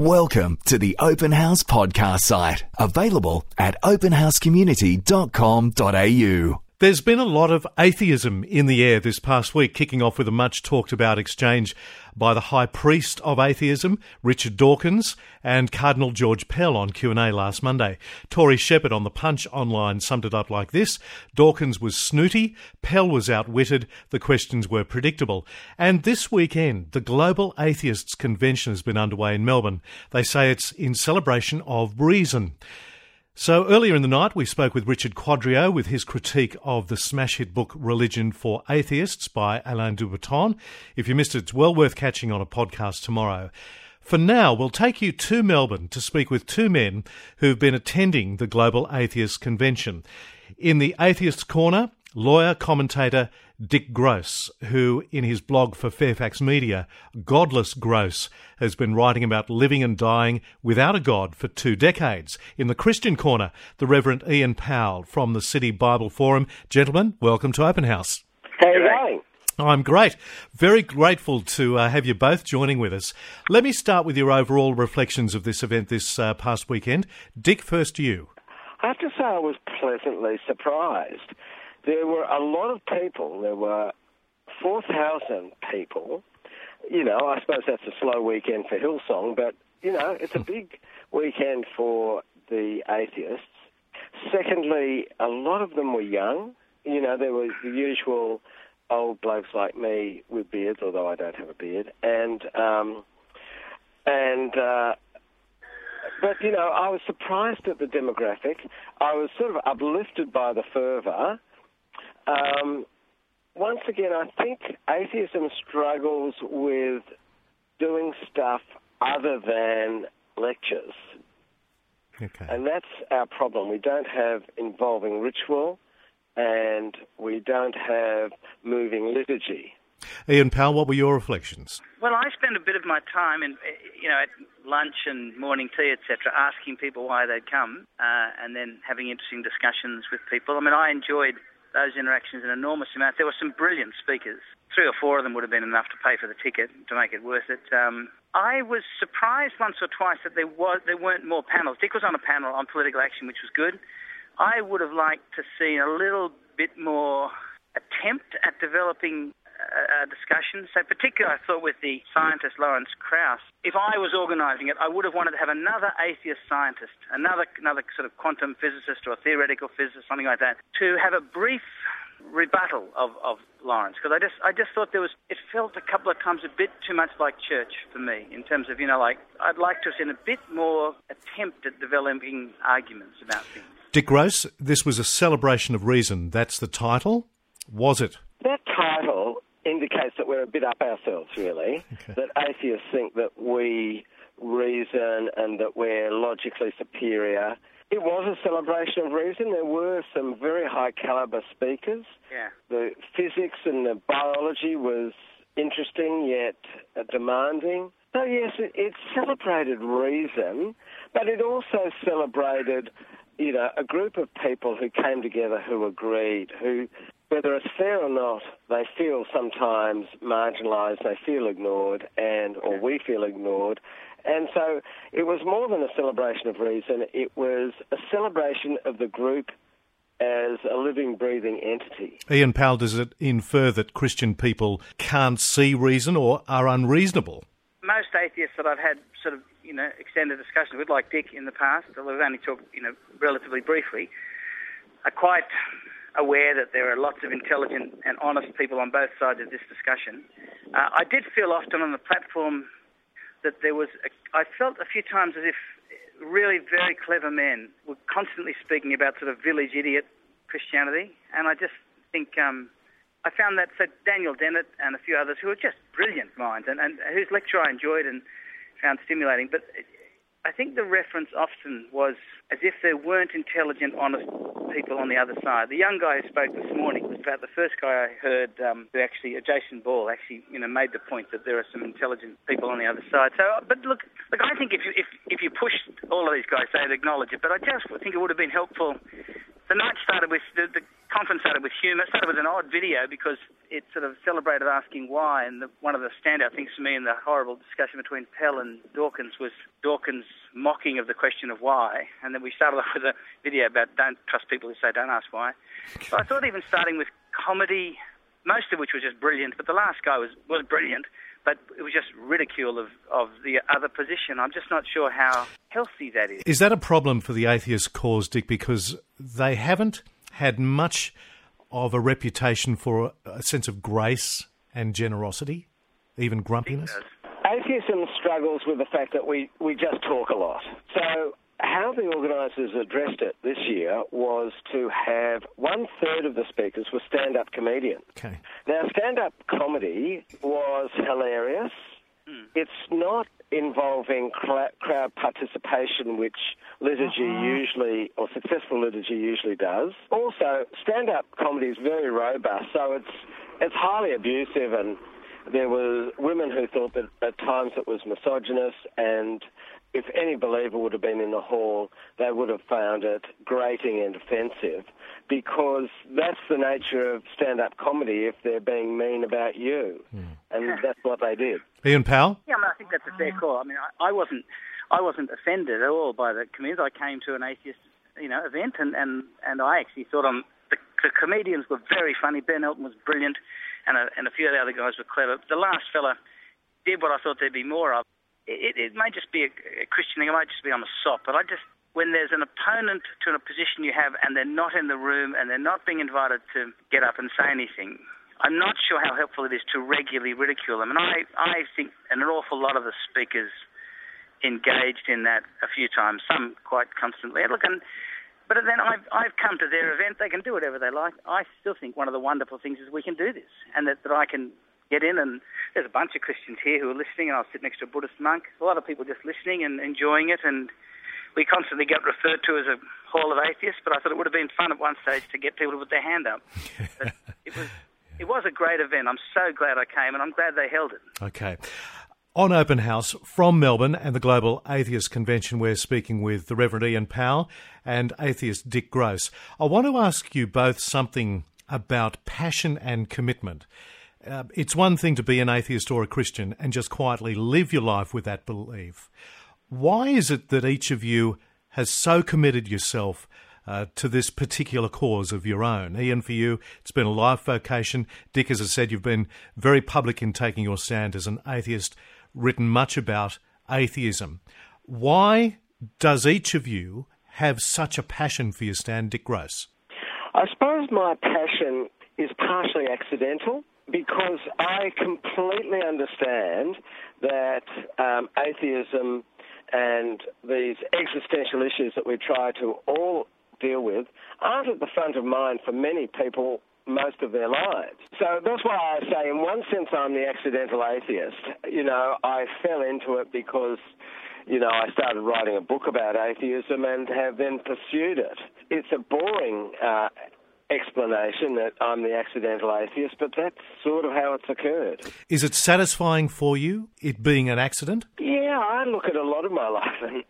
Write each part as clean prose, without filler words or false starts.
Welcome to the Open House podcast site, available at openhousecommunity.com.au. There's been a lot of atheism in the air this past week, kicking off with a much talked about exchange by the High Priest of Atheism, Richard Dawkins, and Cardinal George Pell on Q&A last Monday. Tori Shepherd on The Punch online summed it up like this: Dawkins was snooty, Pell was outwitted, the questions were predictable. And this weekend, the Global Atheists Convention has been underway in Melbourne. They say it's in celebration of reason. So earlier in the night, we spoke with Richard Quadrio with his critique of the smash hit book Religion for Atheists by Alain de Botton. If you missed it, it's well worth catching on a podcast tomorrow. For now, we'll take you to Melbourne to speak with two men who've been attending the Global Atheist Convention. In the Atheist Corner, lawyer commentator Dick Gross, who in his blog for Fairfax Media, Godless Gross, has been writing about living and dying without a God for 2 decades. In the Christian Corner, the Reverend Ian Powell from the City Bible Forum. Gentlemen, welcome to Open House. How are you going? I'm great. Very grateful to have you both joining with us. Let me start with your overall reflections of this event this past weekend. Dick, first to you. I have to say I was pleasantly surprised. There were a lot of people. There were 4,000 people. You know, I suppose that's a slow weekend for Hillsong, but, you know, it's a big weekend for the atheists. Secondly, a lot of them were young. You know, there was the usual old blokes like me with beards, although I don't have a beard. But, you know, I was surprised at the demographic. I was sort of uplifted by the fervour. Once again, I think atheism struggles with doing stuff other than lectures. Okay. And that's our problem. We don't have involving ritual, and we don't have moving liturgy. Ian Powell, what were your reflections? Well, I spend a bit of my time at lunch and morning tea, etc., asking people why they'd come, and then having interesting discussions with people. I mean, I enjoyed those interactions an enormous amount. There were some brilliant speakers. 3 or 4 of them would have been enough to pay for the ticket to make it worth it. I was surprised once or twice that there weren't more panels. Dick was on a panel on political action, which was good. I would have liked to see a little bit more attempt at developing a discussion. So particularly I thought with the scientist Lawrence Krauss, if I was organising it, I would have wanted to have another atheist scientist, another sort of quantum physicist or a theoretical physicist, something like that, to have a brief rebuttal of Lawrence, because I just thought it felt a couple of times a bit too much like church for me, in terms of, I'd like to have seen a bit more attempt at developing arguments about things. Dick Gross, this was a celebration of reason. That's the title. Was it? That title indicates that we're a bit up ourselves, really, Okay. that atheists think that we reason and that we're logically superior. It was a celebration of reason. There were some very high-caliber speakers. Yeah. The physics and the biology was interesting yet demanding. So, yes, it celebrated reason, but it also celebrated, a group of people who came together who agreed, who, whether it's fair or not, they feel sometimes marginalised, they feel ignored, or we feel ignored. And so it was more than a celebration of reason, it was a celebration of the group as a living, breathing entity. Ian Powell, does it infer that Christian people can't see reason or are unreasonable? Most atheists that I've had sort of, extended discussions with, like Dick in the past, although we've only talked, relatively briefly, are quite aware that there are lots of intelligent and honest people on both sides of this discussion. I did feel often on the platform that I felt a few times as if really very clever men were constantly speaking about sort of village idiot Christianity, and I just think I found that, so Daniel Dennett and a few others who are just brilliant minds and whose lecture I enjoyed and found stimulating, but I think the reference often was as if there weren't intelligent, honest people on the other side. The young guy who spoke this morning was about the first guy I heard Jason Ball made the point that there are some intelligent people on the other side. So, but look, I think if you pushed all of these guys, they'd acknowledge it. But I just think it would have been helpful. The night started with the compensated with humour. It started with an odd video because it sort of celebrated asking why, and one of the standout things for me in the horrible discussion between Pell and Dawkins was Dawkins' mocking of the question of why, and then we started off with a video about don't trust people who say don't ask why. So I thought even starting with comedy, most of which was just brilliant, but the last guy was brilliant, but it was just ridicule of the other position. I'm just not sure how healthy that is. Is that a problem for the atheist cause, Dick, because they haven't had much of a reputation for a sense of grace and generosity, even grumpiness? Atheism struggles with the fact that we just talk a lot. So how the organisers addressed it this year was to have 1/3 of the speakers were stand-up comedians. Okay. Now, stand-up comedy was hilarious. It's not involving crowd participation, which liturgy usually, or successful liturgy usually does. Also, stand-up comedy is very robust, so it's highly abusive, and there were women who thought that at times it was misogynist, and if any believer would have been in the hall, they would have found it grating and offensive, because that's the nature of stand-up comedy if they're being mean about you. And that's what they did. Ian Powell? Yeah, I think that's a fair call. I mean, I wasn't offended at all by the comedians. I came to an atheist, event, and I actually thought the comedians were very funny. Ben Elton was brilliant, and a few of the other guys were clever. The last fella did what I thought there'd be more of. It may just be a Christian thing, it might just be I'm a sop, but when there's an opponent to a position you have and they're not in the room and they're not being invited to get up and say anything, I'm not sure how helpful it is to regularly ridicule them. And I think an awful lot of the speakers engaged in that a few times, some quite constantly. But then I've come to their event, they can do whatever they like. I still think one of the wonderful things is we can do this, and that I can get in, and there's a bunch of Christians here who are listening, and I'll sit next to a Buddhist monk. A lot of people just listening and enjoying it, and we constantly get referred to as a hall of atheists, but I thought it would have been fun at one stage to get people to put their hand up. But it was a great event. I'm so glad I came, and I'm glad they held it. Okay. On Open House from Melbourne and the Global Atheist Convention, we're speaking with the Reverend Ian Powell and atheist Dick Gross. I want to ask you both something about passion and commitment. It's one thing to be an atheist or a Christian and just quietly live your life with that belief. Why is it that each of you has so committed yourself to this particular cause of your own? Ian, for you, it's been a life vocation. Dick, as I said, you've been very public in taking your stand as an atheist, written much about atheism. Why does each of you have such a passion for your stand, Dick Gross? I suppose my passion is partially accidental, because I completely understand that atheism and these existential issues that we try to all deal with aren't at the front of mind for many people most of their lives. So that's why I say, in one sense, I'm the accidental atheist. I fell into it because, I started writing a book about atheism and have then pursued it. It's a boring explanation that I'm the accidental atheist, but that's sort of how it's occurred. Is it satisfying for you, it being an accident? Yeah, I look at a lot of my life and,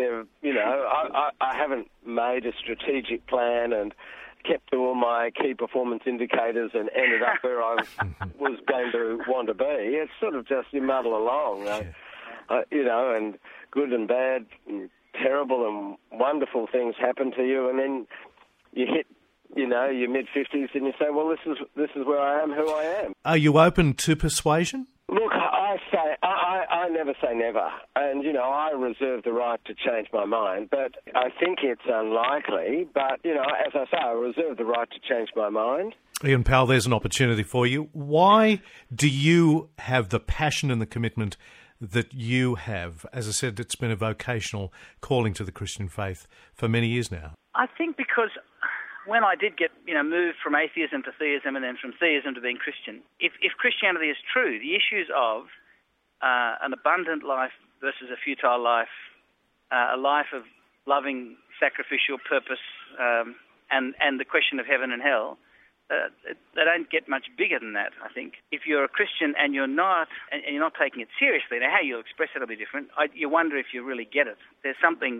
I haven't made a strategic plan and kept to all my key performance indicators and ended up where I was going to want to be. It's sort of just you muddle along, and good and bad and terrible and wonderful things happen to you, and then you hit your mid-50s, and you say, well, this is where I am, who I am. Are you open to persuasion? Look, I never say never, and, I reserve the right to change my mind, but I think it's unlikely, but, as I say, I reserve the right to change my mind. Ian Powell, there's an opportunity for you. Why do you have the passion and the commitment that you have? As I said, it's been a vocational calling to the Christian faith for many years now. I think because when I did get, moved from atheism to theism and then from theism to being Christian, if Christianity is true, the issues of an abundant life versus a futile life, a life of loving, sacrificial purpose, and the question of heaven and hell, they don't get much bigger than that, I think. If you're a Christian and you're not taking it seriously, now how you'll express it will be different. You wonder if you really get it. There's something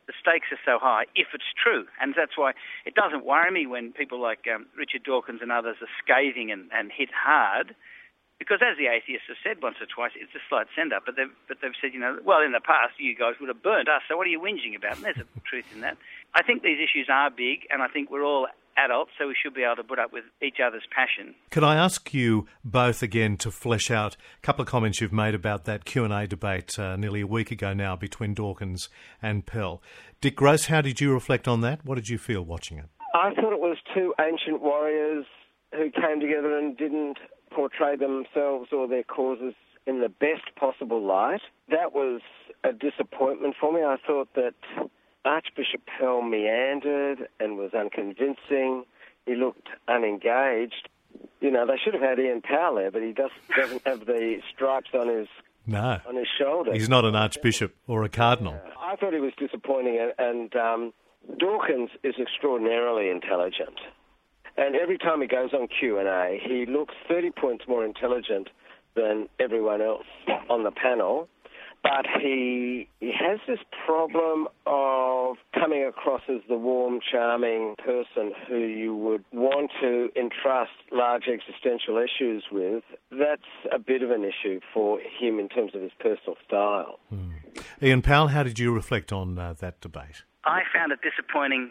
the stakes are so high if it's true. And that's why it doesn't worry me when people like Richard Dawkins and others are scathing and hit hard, because as the atheists have said once or twice, it's a slight send-up, but they've said, well, in the past you guys would have burnt us, so what are you whinging about? And there's a truth in that. I think these issues are big, and I think we're all adults, so we should be able to put up with each other's passion. Can I ask you both again to flesh out a couple of comments you've made about that Q&A debate nearly a week ago now between Dawkins and Pell? Dick Gross, how did you reflect on that? What did you feel watching it? I thought it was two ancient warriors who came together and didn't portray themselves or their causes in the best possible light. That was a disappointment for me. I thought that Archbishop Pell meandered and was unconvincing. He looked unengaged. They should have had Ian Powell there, but he doesn't have the stripes on his shoulder. He's not an archbishop or a cardinal. I thought he was disappointing, and Dawkins is extraordinarily intelligent. And every time he goes on Q&A, he looks 30 points more intelligent than everyone else on the panel. But he has this problem of coming across as the warm, charming person who you would want to entrust large existential issues with. That's a bit of an issue for him in terms of his personal style. Ian Powell, how did you reflect on that debate? I found it disappointing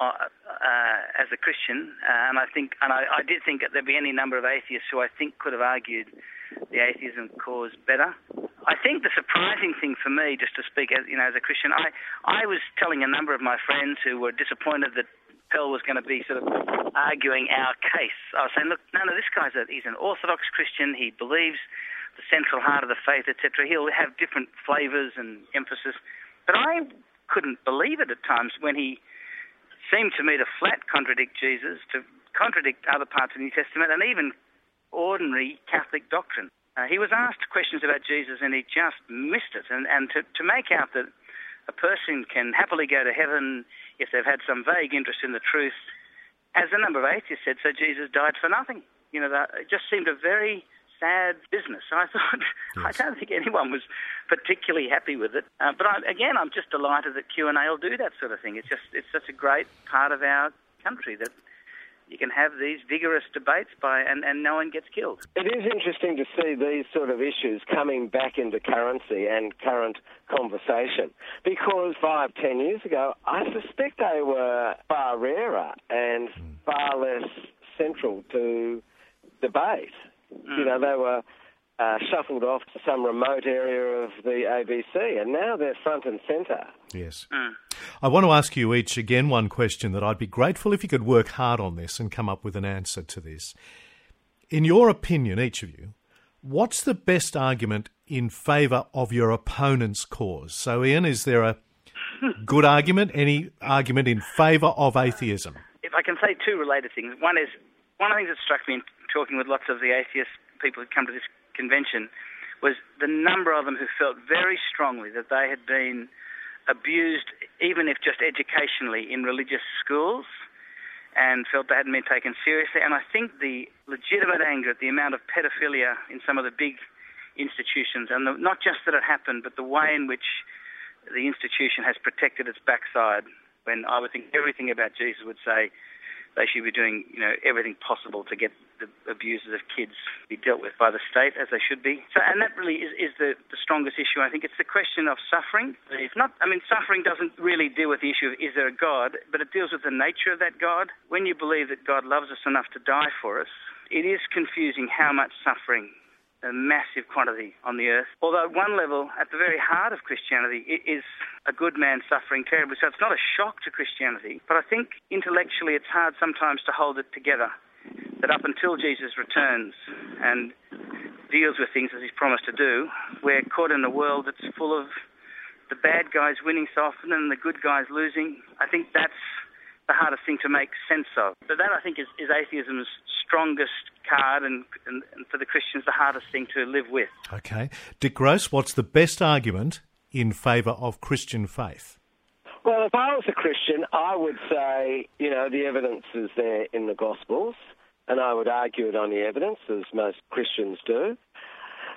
as a Christian, and I did think that there'd be any number of atheists who I think could have argued the atheism cause better. I think the surprising thing for me, just to speak as a Christian, I was telling a number of my friends who were disappointed that Pell was going to be sort of arguing our case. I was saying, look, no, this guy's he's an Orthodox Christian. He believes the central heart of the faith, etc. He'll have different flavours and emphasis. But I couldn't believe it at times when he seemed to me to flat contradict Jesus, to contradict other parts of the New Testament, and even ordinary Catholic doctrine. He was asked questions about Jesus and he just missed it. And to make out that a person can happily go to heaven if they've had some vague interest in the truth, as a number of atheists said, so Jesus died for nothing. It just seemed a very sad business. I thought, yes. I don't think anyone was particularly happy with it. But I'm just delighted that Q&A will do that sort of thing. It's such a great part of our country that you can have these vigorous debates and no one gets killed. It is interesting to see these sort of issues coming back into currency and current conversation, because 5-10 years ago, I suspect they were far rarer and far less central to debate. They were shuffled off to some remote area of the ABC, and now they're front and centre. Yes. I want to ask you each again one question that I'd be grateful if you could work hard on this and come up with an answer to this. In your opinion, each of you, what's the best argument in favour of your opponent's cause? So, Ian, is there a good argument, any argument in favour of atheism? If I can say two related things. One of the things that struck me in talking with lots of the atheist people who come to this convention was the number of them who felt very strongly that they had been abused, even if just educationally, in religious schools, and felt they hadn't been taken seriously. And I think the legitimate anger at the amount of pedophilia in some of the big institutions, and not just that it happened, but the way in which the institution has protected its backside, when I would think everything about Jesus would say they should be doing, everything possible to get the abuses of kids be dealt with by the state as they should be. So, and that really is the strongest issue. I think it's the question of suffering. Suffering doesn't really deal with the issue of is there a God, but it deals with the nature of that God. When you believe that God loves us enough to die for us, it is confusing how much suffering, a massive quantity on the earth. Although at one level, at the very heart of Christianity, it is a good man suffering terribly. So it's not a shock to Christianity. But I think intellectually it's hard sometimes to hold it together, that up until Jesus returns and deals with things as he's promised to do, we're caught in a world that's full of the bad guys winning so often and the good guys losing. I think that's the hardest thing to make sense of. But that, I think, is atheism's strongest card, and for the Christians, the hardest thing to live with. Okay. Dick Gross, what's the best argument in favour of Christian faith? Well, if I was a Christian, I would say, the evidence is there in the Gospels, and I would argue it on the evidence, as most Christians do.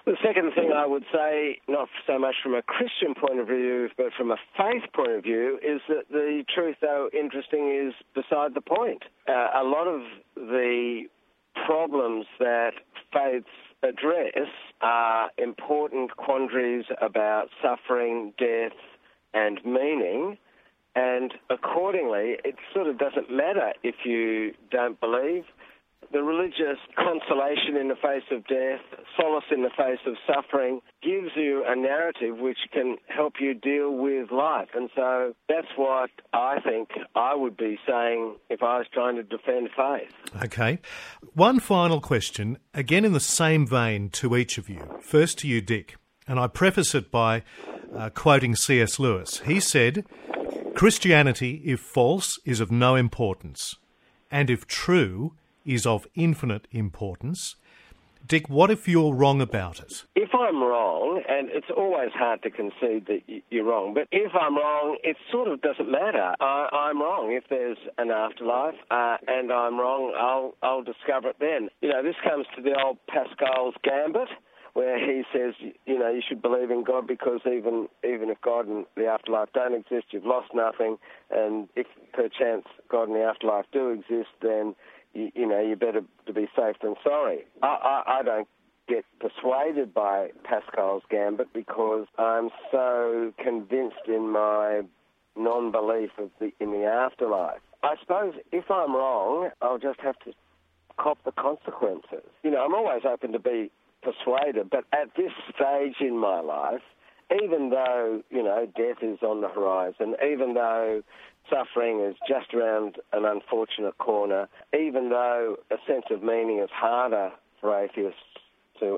The second thing I would say, not so much from a Christian point of view, but from a faith point of view, is that the truth, though interesting, is beside the point. A lot of the problems that faiths address are important quandaries about suffering, death, and meaning, and accordingly, it sort of doesn't matter if you don't believe. The religious consolation in the face of death, solace in the face of suffering, gives you a narrative which can help you deal with life. And so that's what I think I would be saying if I was trying to defend faith. Okay. One final question, again in the same vein to each of you. First to you, Dick. And I preface it by quoting C.S. Lewis. He said, "Christianity, if false, is of no importance, and if true, is of infinite importance." Dick, what if you're wrong about it? If I'm wrong, and it's always hard to concede that you're wrong, but if I'm wrong, it sort of doesn't matter. I'm wrong if there's an afterlife, and I'm wrong, I'll discover it then. You know, this comes to the old Pascal's gambit, where he says, you know, you should believe in God because even if God and the afterlife don't exist, you've lost nothing, and if perchance God and the afterlife do exist, then you know, you're better to be safe than sorry. I don't get persuaded by Pascal's gambit because I'm so convinced in my non-belief in the afterlife. I suppose if I'm wrong, I'll just have to cop the consequences. You know, I'm always open to be persuaded, but at this stage in my life, even though, you know, death is on the horizon, even though suffering is just around an unfortunate corner, even though a sense of meaning is harder for atheists to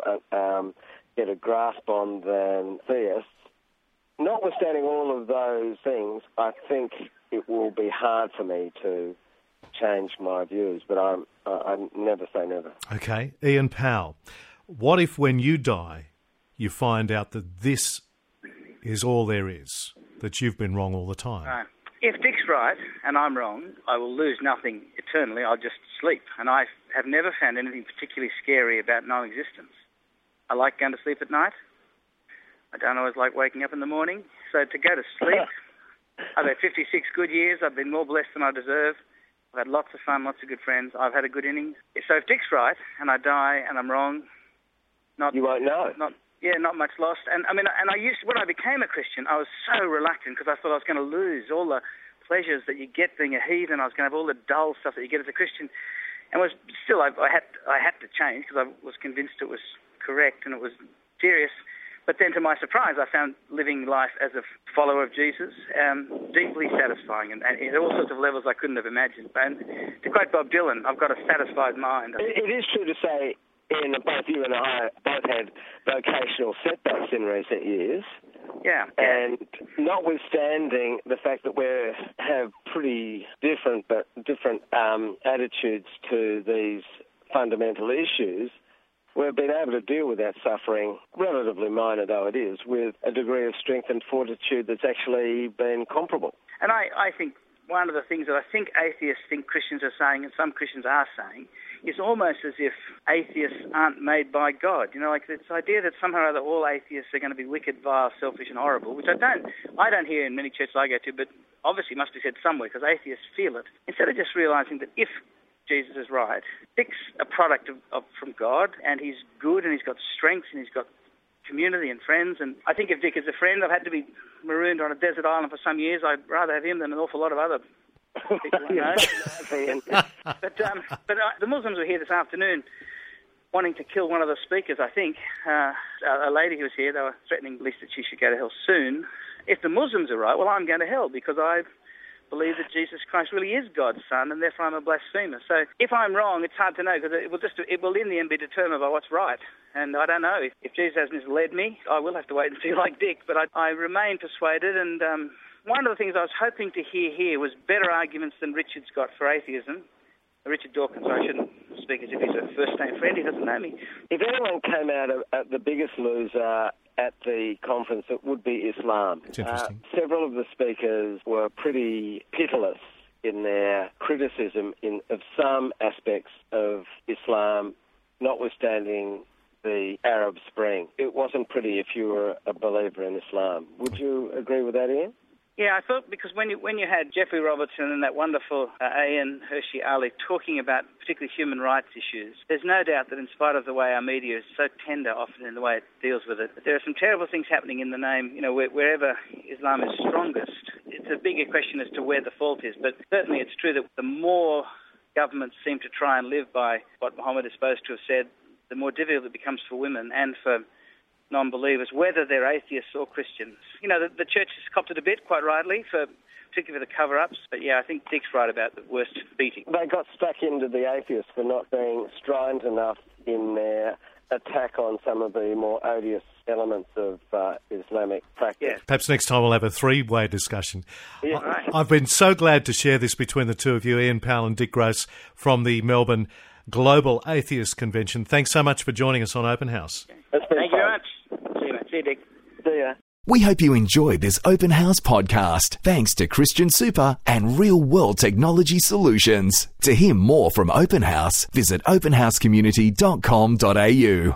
get a grasp on than theists, notwithstanding all of those things, I think it will be hard for me to change my views, but I never say never. Okay. Ian Powell, what if when you die you find out that this is all there is, that you've been wrong all the time? Right. If Dick's right and I'm wrong, I will lose nothing eternally. I'll just sleep. And I have never found anything particularly scary about no existence. I like going to sleep at night. I don't always like waking up in the morning. So to go to sleep, I've had 56 good years. I've been more blessed than I deserve. I've had lots of fun, lots of good friends. I've had a good innings. So if Dick's right and I die and I'm wrong, you won't know. Not much lost. And I mean, when I became a Christian, I was so reluctant because I thought I was going to lose all the pleasures that you get being a heathen. I was going to have all the dull stuff that you get as a Christian. And I had to change because I was convinced it was correct and it was serious. But then to my surprise, I found living life as a follower of Jesus deeply satisfying and at all sorts of levels I couldn't have imagined. And to quote Bob Dylan, I've got a satisfied mind. It is true to say, Ian, both you and I both had vocational setbacks in recent years. Yeah. And notwithstanding the fact that we have pretty different attitudes to these fundamental issues, we've been able to deal with that suffering, relatively minor though it is, with a degree of strength and fortitude that's actually been comparable. And I think one of the things that I think atheists think Christians are saying, and some Christians are saying, is almost as if atheists aren't made by God. You know, like this idea that somehow or other all atheists are going to be wicked, vile, selfish and horrible, which I don't hear in many churches I go to, but obviously must be said somewhere because atheists feel it. Instead of just realising that if Jesus is right, Dick's a product from God and he's good and he's got strengths and he's got community and friends. And I think if Dick is a friend, I've had to be marooned on a desert island for some years. I'd rather have him than an awful lot of other people I know. But the Muslims were here this afternoon wanting to kill one of the speakers, I think. A lady who was here, they were threatening at least that she should go to hell soon. If the Muslims are right, well, I'm going to hell because I believe that Jesus Christ really is God's son and therefore I'm a blasphemer. So if I'm wrong, it's hard to know because it will in the end be determined by what's right. And I don't know. If Jesus has misled me, I will have to wait and see like Dick. But I remain persuaded and one of the things I was hoping to hear here was better arguments than Richard's got for atheism. Richard Dawkins, I shouldn't speak as if he's a first-name friend. He doesn't know me. If anyone came out of the biggest loser at the conference, it would be Islam. It's interesting. Several of the speakers were pretty pitiless in their criticism of some aspects of Islam, notwithstanding the Arab Spring. It wasn't pretty if you were a believer in Islam. Would you agree with that, Ian? Yeah, I thought because when you had Jeffrey Robertson and that wonderful Ian Hershey Ali talking about particularly human rights issues, there's no doubt that in spite of the way our media is so tender often in the way it deals with it, there are some terrible things happening in the name, wherever Islam is strongest. It's a bigger question as to where the fault is, but certainly it's true that the more governments seem to try and live by what Muhammad is supposed to have said, the more difficult it becomes for women and for non-believers, whether they're atheists or Christians. The church has copped it a bit, quite rightly, particularly for the cover-ups. But yeah, I think Dick's right about the worst beating. They got stuck into the atheists for not being strident enough in their attack on some of the more odious elements of Islamic practice. Yeah. Perhaps next time we'll have a three-way discussion. Yeah, right. I've been so glad to share this between the two of you, Ian Powell and Dick Gross, from the Melbourne Global Atheist Convention. Thanks so much for joining us on Open House. It's been Thank you fun. very much. See you, mate. See you, Dick. See ya. We hope you enjoyed this Open House podcast, thanks to Christian Super and Real World Technology Solutions. To hear more from Open House, visit openhousecommunity.com.au.